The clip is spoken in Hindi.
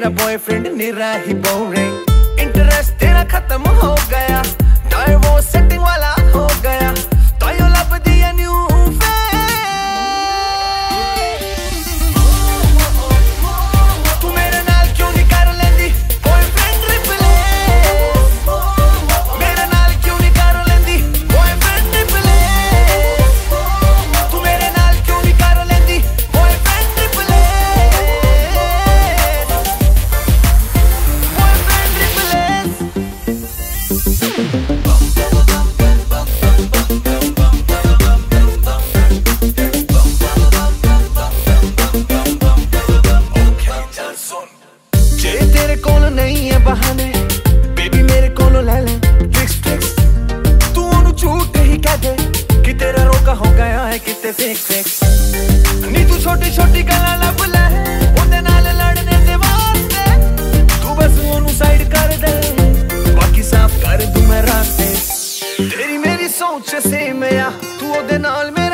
तेरा बॉयफ्रेंड निरा ही बोरिंग, इंटरेस्ट तेरा खत्म हो गया, डाइवोर्स सेटिंग वाला हो गया, तो यू लब दिया न्यू तू मेरे नाल क्यों नहीं कर लेंदी बॉयफ्रेंड रिप्लेस, मेरे नाल क्यों नहीं कर लेंदी बॉयफ्रेंड रिप्लेस, तू मेरे नाल क्यों नहीं कर लेंदी बॉयफ्रेंड रिप्लेस, बॉयफ्रेंड रिप्लेस। जे तेरे कोल नहीं है बहाने बेबी मेरे कोलों ले ले ट्रिक्स, तू उन्हें झूठ ही कह दे कि तेरा रोका हो गया है किते फिक्स, नी तू छोटी छोटी गल्लां लब ले ओदे नाल लड़ने दे वास्ते, तू बस ओनू साइड कर दे बाकी साफ कर दूं मैं रास्ते, तेरी मेरी सोच सेम या तू ओदे नाल